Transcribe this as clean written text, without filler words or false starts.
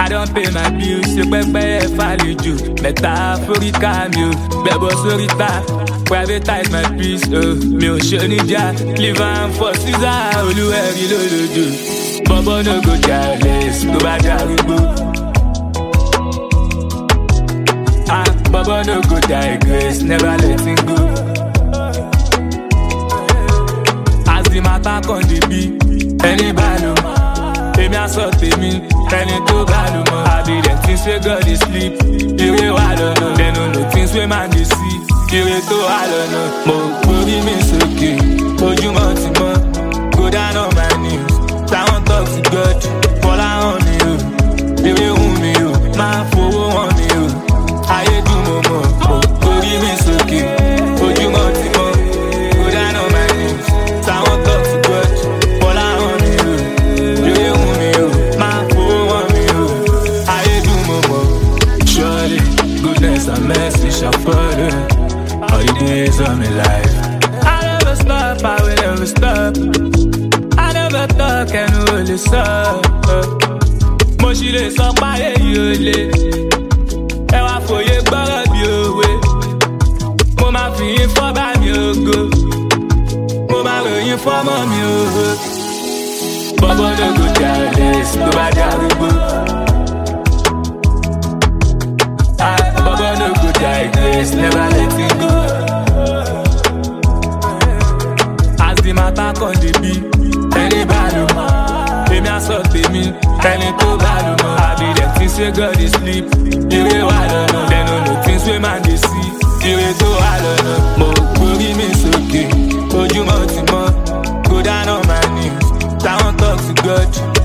I don't pay my bills, ṣe pẹ́pẹ́ fàlejò. Metaphorical mi o, bẹ̀bọ̀ sóríta. Privatize my peace, mi ò ṣe níjà. Live am for Caesar, olúwẹ̀rí lólódò. Bọ́bọ́ no go careless, tó bá darúgbó. Bọ́bọ́ no go digress, never let him go. As the matter come dey be, ẹni bá lò mọ́. Èmi á sọ tèmi, ẹni tó bá lò mọ́. Àbí dem think say God dey sleep, ire wà lọ́nà. Dem no know things wey man dey see, ire tó wà lọ́nà. Mo gbórí mi sókè, ojúmọ́ ti mọ́. Go down on my knees, táwọn talk to God. Fọlá hàn mi o, ire hùn mi o, máa fowó hàn mi o. Ayé dùn mo mọ̀, mo gbórí mi sókè, ojúmọ́ ti mọ́. Go down on my knees, táwọn talk to God. Fọlá hàn mi o, ire hùn mi o, máa fowó hàn mi o. Ayé dùn mo mọ̀. Surely goodness and mercy shall follow all the days of my life. I never stop, I will never stop. I never talk and will stop. Mo ṣì lè sọ páyé yìí ò le. Ẹ wá fòye gbọ́rọ̀ bí òwe. Mo máa fi yín fọ́ bá mi ògo. Mo máa ròyìn fọ́mọ́ mi ògo. Bọ́bọ́ no go careless, tó bá darúgbó. Bọ́bọ́ no go digress, never let him go. As the matter come dey be, ẹni bá lò mọ́. Èmi á sọ tèmi, ẹni tó bá lò mọ́. Àbí dem think say God dey sleep, ire wà lọ́nà. Dem no know things wey man dey see, ire tó wà lọ́nà. Mo gbórí mi sókè, ojúmọ́ ti mọ́. Go down on my knees, táwọn talk to God.